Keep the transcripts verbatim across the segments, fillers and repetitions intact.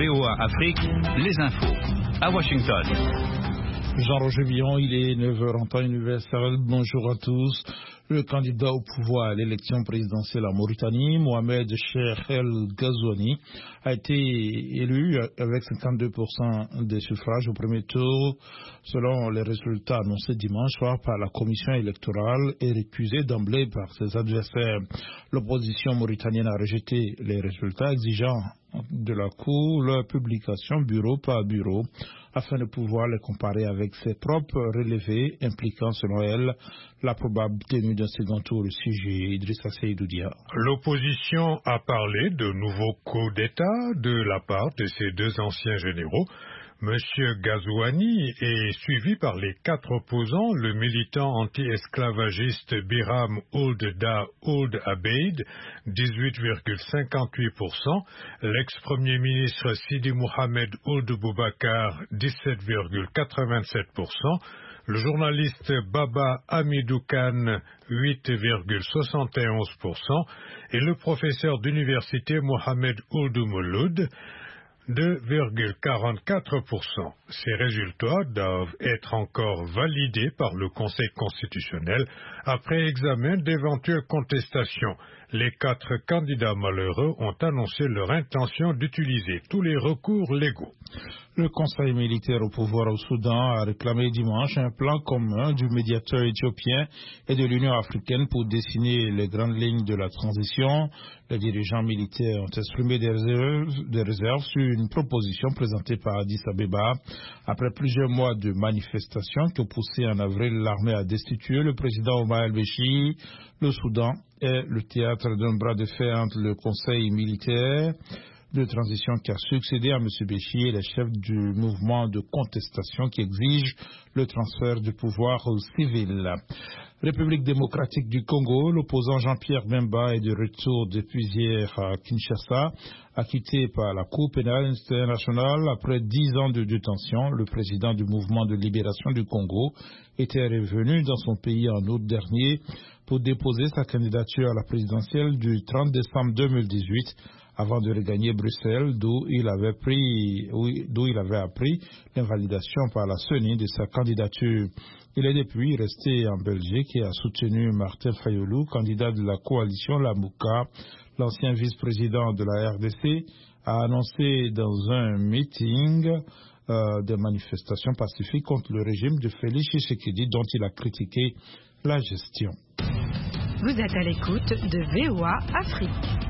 V O A Afrique, les infos. À Washington. Jean-Roger Villon, il est neuf heures en temps universel. Bonjour à tous. Le candidat au pouvoir à l'élection présidentielle en Mauritanie, Mohamed Cheikh El Ghazouani, a été élu avec cinquante-deux pour cent des suffrages au premier tour, selon les résultats annoncés dimanche soir par la commission électorale et récusés d'emblée par ses adversaires. L'opposition mauritanienne a rejeté les résultats, exigeant de la Cour leur publication bureau par bureau afin de pouvoir les comparer avec ses propres relevés impliquant, selon elle, la probable tenue d'un second tour. Le sujet Idrissa Seydou Dia. L'opposition a parlé de nouveaux coups d'État de la part de ces deux anciens généraux. Monsieur Ghazouani est suivi par les quatre opposants, le militant anti-esclavagiste Biram Ould Da Ould Abeid, dix-huit virgule cinquante-huit pour cent, l'ex-premier ministre Sidi Mohamed Ould Boubacar, dix-sept virgule quatre-vingt-sept pour cent, le journaliste Baba Hamidou Khan, huit virgule soixante et onze pour cent, et le professeur d'université Mohamed Ould Mouloud, deux virgule quarante-quatre pour cent. Ces résultats doivent être encore validés par le Conseil constitutionnel après examen d'éventuelles contestations. Les quatre candidats malheureux ont annoncé leur intention d'utiliser tous les recours légaux. Le Conseil militaire au pouvoir au Soudan a réclamé dimanche un plan commun du médiateur éthiopien et de l'Union africaine pour dessiner les grandes lignes de la transition. Les dirigeants militaires ont exprimé des réserves, des réserves sur une proposition présentée par Addis Abeba. Après plusieurs mois de manifestations qui ont poussé en avril l'armée à destituer le président Omar el-Béchir, le Soudan est le théâtre d'un bras de fer entre le Conseil militaire de transition qui a succédé à M. Béchir et les chefs du mouvement de contestation qui exige le transfert du pouvoir au civil. République démocratique du Congo, l'opposant Jean-Pierre Bemba est de retour depuis hier à Kinshasa, acquitté par la Cour pénale internationale après dix ans de détention. Le président du mouvement de libération du Congo était revenu dans son pays en août dernier pour déposer sa candidature à la présidentielle du trente décembre deux mille dix-huit. Avant de regagner Bruxelles, d'où il avait pris, d'où il avait appris l'invalidation par la C E N I de sa candidature. Il est depuis resté en Belgique et a soutenu Martin Fayoulou, candidat de la coalition Lamouka. L'ancien vice-président de la R D C a annoncé dans un meeting euh, des manifestations pacifiques contre le régime de Félix Tshisekedi dont il a critiqué la gestion. Vous êtes à l'écoute de V O A Afrique.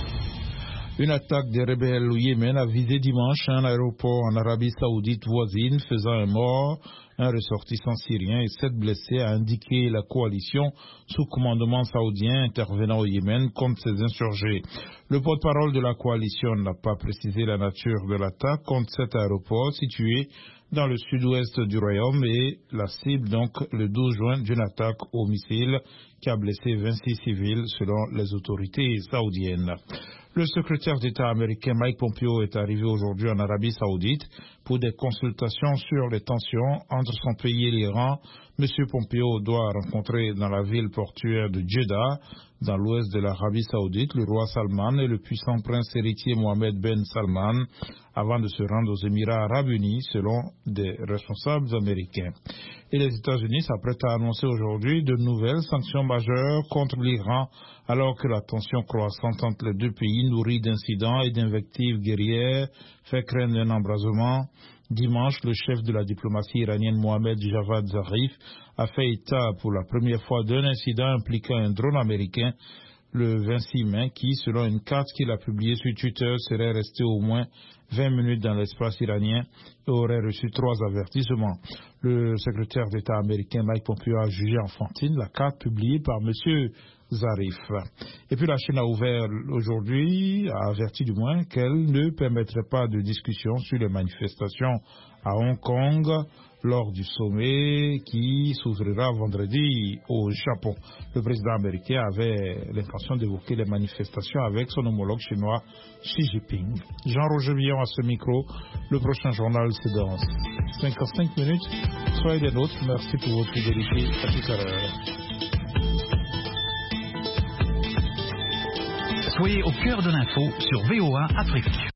Une attaque des rebelles au Yémen a visé dimanche un aéroport en Arabie Saoudite voisine, faisant un mort, un ressortissant syrien et sept blessés, a indiqué la coalition sous commandement saoudien intervenant au Yémen contre ces insurgés. Le porte-parole de la coalition n'a pas précisé la nature de l'attaque contre cet aéroport situé dans le sud-ouest du royaume et la cible donc le douze juin d'une attaque au missile qui a blessé vingt-six civils selon les autorités saoudiennes. Le secrétaire d'État américain Mike Pompeo est arrivé aujourd'hui en Arabie Saoudite pour des consultations sur les tensions entre son pays et l'Iran. M. Pompeo doit rencontrer dans la ville portuaire de Jeddah, dans l'ouest de l'Arabie Saoudite, le roi Salman et le puissant prince héritier Mohammed Ben Salman, avant de se rendre aux Émirats arabes unis, selon des responsables américains. Et les États-Unis s'apprêtent à annoncer aujourd'hui de nouvelles sanctions majeures contre l'Iran, alors que la tension croissante entre les deux pays, nourrie d'incidents et d'invectives guerrières, fait craindre un embrasement. Dimanche, le chef de la diplomatie iranienne Mohamed Javad Zarif a fait état pour la première fois d'un incident impliquant un drone américain le vingt-six mai qui, selon une carte qu'il a publiée sur Twitter, serait resté au moins vingt minutes dans l'espace iranien et aurait reçu trois avertissements. Le secrétaire d'État américain Mike Pompeo a jugé enfantine la carte publiée par M. Zarif. Et puis la Chine a ouvert aujourd'hui, a averti du moins qu'elle ne permettrait pas de discussion sur les manifestations à Hong Kong lors du sommet qui s'ouvrira vendredi au Japon. Le président américain avait l'intention d'évoquer les manifestations avec son homologue chinois Xi Jinping. Jean-Roger Villon à ce micro. Le prochain journal, c'est dans cinquante-cinq minutes. Soyez des nôtres. Merci pour votre fidélité. À tout à l'heure. Soyez au cœur de l'info sur V O A Afrique.